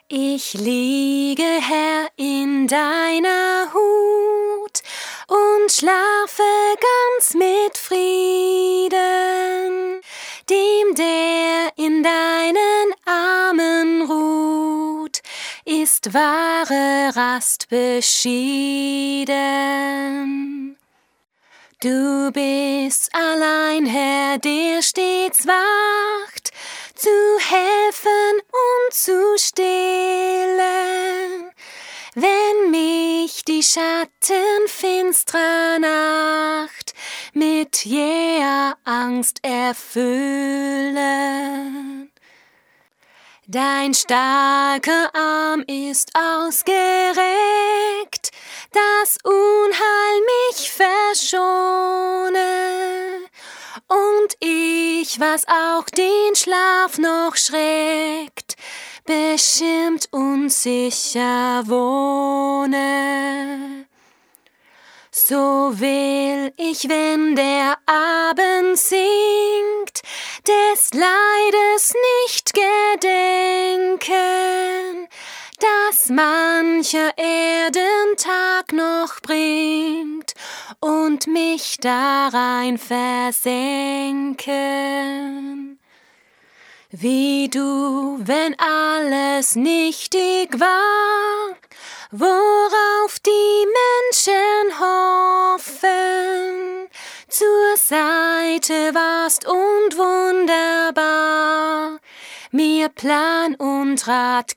Ich liege, Herr, in deiner Hut und schlafe ganz mit Frieden, dem, der in deinen Armen ruht, ist wahre Rast beschieden. Du bist allein, Herr, der stets wacht, zu helfen und zu stillen, wenn mich die Schatten finstrer Nacht mit jäher Angst erfüllen. Dein starker Arm ist ausgereckt, das Unheil mich verschone, und ich, was auch den Schlaf noch schreckt, beschirmt und sicher wohne. So will ich, wenn der Abend sinkt, des Leides nicht gedenken, das mancher Erdentag noch bringt und mich darein versenken. Wie du, wenn alles nichtig war, worauf die Menschen hoffen, zur Seite warst und wunderbar, mir Plan und Rat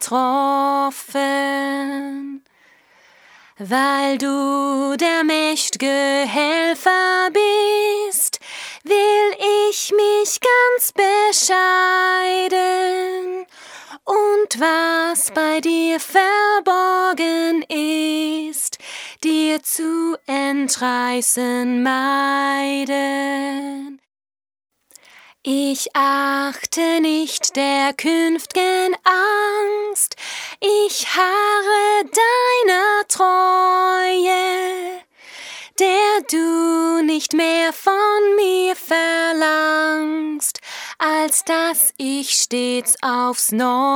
getroffen. Weil du der mächt'ge Helfer bist, will ich mich ganz bescheiden und was bei dir verborgen ist, dir zu entreißen meiden. Ich achte nicht der künft'gen Angst, ich harre deiner Treue, der du nicht mehr von mir verlangst, als dass ich stets aufs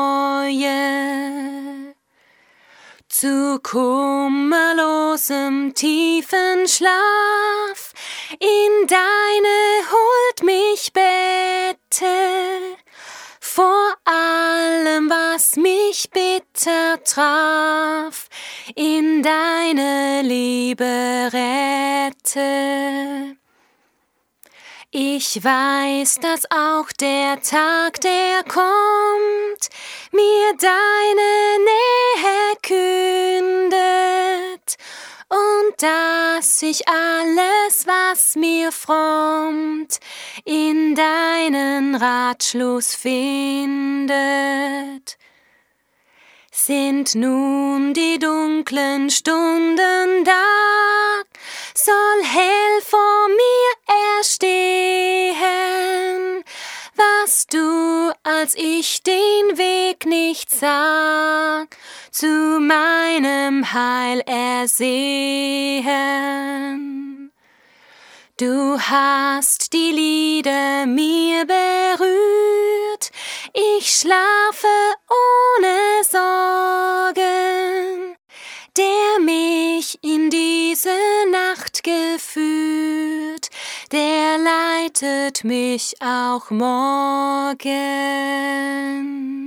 Neue zu kummerlosem tiefen Schlaf in deine Huld mich bette, vor allem, was mich bitter traf, in deine Liebe rette. Ich weiß, dass auch der Tag, der kommt, mir deine Nähe kündet und dass ich alles, was mir frommt, in deinen Ratschluss findet. Sind nun die dunklen Stunden da, soll hell vor mir erstehen, was du, als ich den Weg nicht sah, zu meinem Heil ersehen. Du hast die Lider mir berührt, ich schlafe ohne Sorgen, der mich in diese Nacht geführt, der leitet mich auch morgen.